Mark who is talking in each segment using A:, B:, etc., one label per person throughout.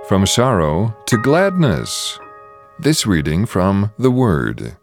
A: from sorrow to gladness. This reading from the Word.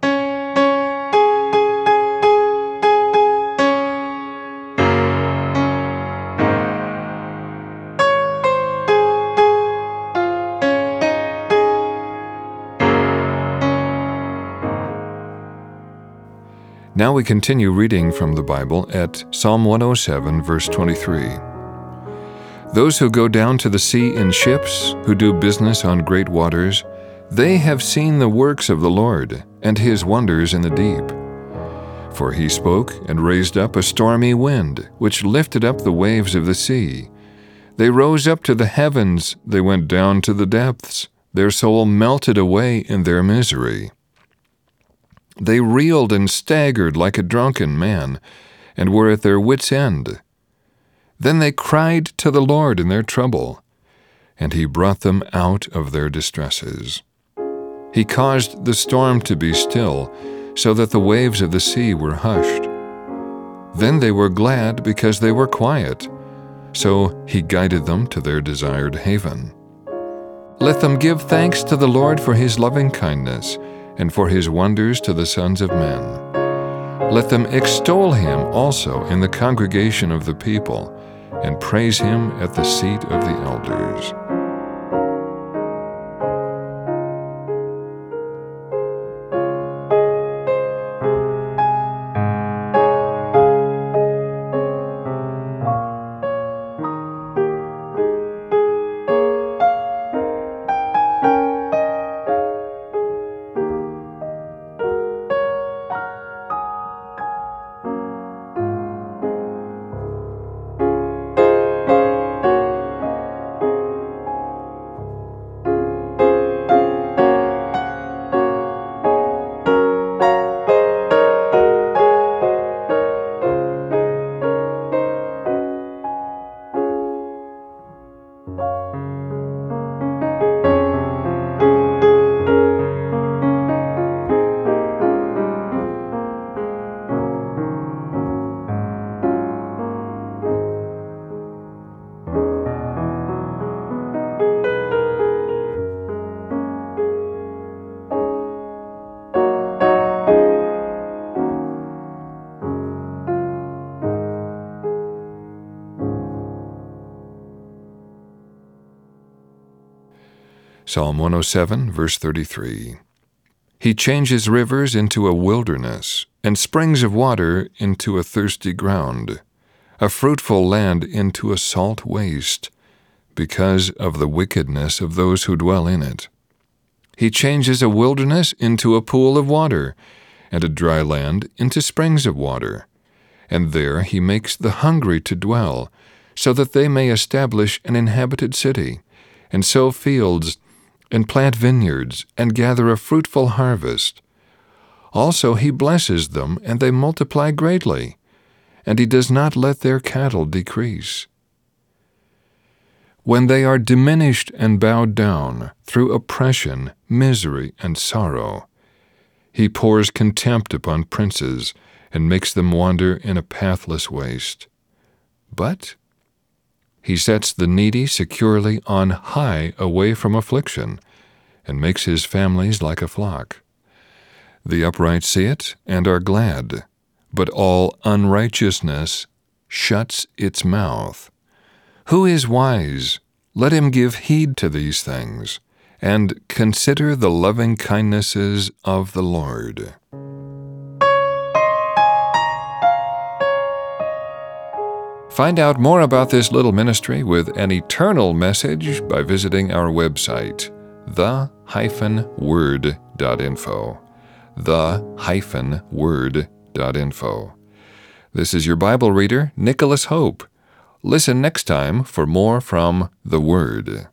A: Now we continue reading from the Bible at Psalm 107, verse 23. Those who go down to the sea in ships, who do business on great waters, they have seen the works of the Lord, and His wonders in the deep. For He spoke and raised up a stormy wind, which lifted up the waves of the sea. They rose up to the heavens, they went down to the depths, their soul melted away in their misery. They reeled and staggered like a drunken man, and were at their wits' end. Then they cried to the Lord in their trouble, and He brought them out of their distresses. He caused the storm to be still, so that the waves of the sea were hushed. Then they were glad because they were quiet, so He guided them to their desired haven. Let them give thanks to the Lord for His loving kindness, and for His wonders to the sons of men. Let them extol Him also in the congregation of the people, and praise Him at the seat of the elders. Psalm 107, verse 33. He changes rivers into a wilderness, and springs of water into a thirsty ground, a fruitful land into a salt waste, because of the wickedness of those who dwell in it. He changes a wilderness into a pool of water, and a dry land into springs of water. And there He makes the hungry to dwell, so that they may establish an inhabited city, and sow fields, and plant vineyards, and gather a fruitful harvest. Also He blesses them, and they multiply greatly, and He does not let their cattle decrease. When they are diminished and bowed down through oppression, misery, and sorrow, He pours contempt upon princes, and makes them wander in a pathless waste. But He sets the needy securely on high away from affliction, and makes His families like a flock. The upright see it and are glad, but all unrighteousness shuts its mouth. Who is wise? Let him give heed to these things, and consider the loving kindnesses of the Lord. Find out more about this little ministry with an eternal message by visiting our website, the-word.info. the-word.info. This is your Bible reader, Nicholas Hope. Listen next time for more from the Word.